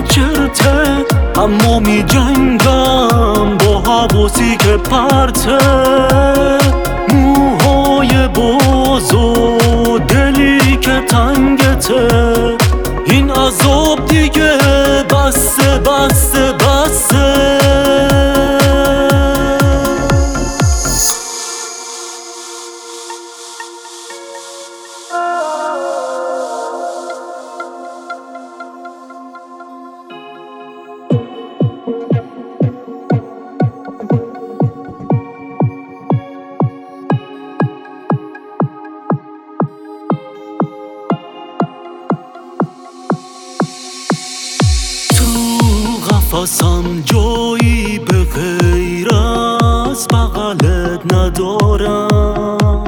چرته، اما می جنگم با حواسی که پرته. موهای باز و دلی که تنگته، این عذاب دیگه بسه بسه بسه. قفصم جایی به غیر از بغلت ندارم.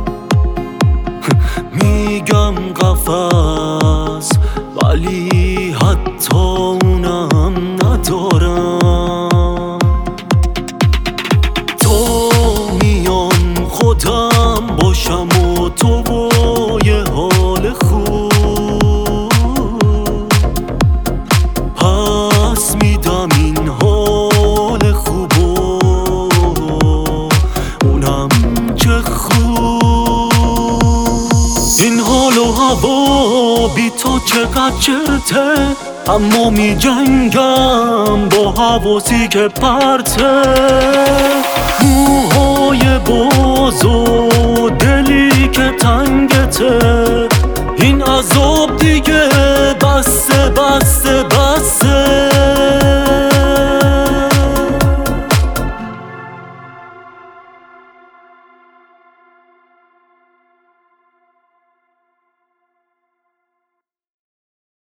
میگم قفص ولی حتی اونم ندارم. تو میان خودم باشم و تو و یه حال خوب، میدم این حال خوب و اونم چه خوب. این حال و هوا بی تو چقدر چرته، اما می جنگم با حواسی که پرته. موهای باز و دلی که تنگته، این عذاب دیگه بس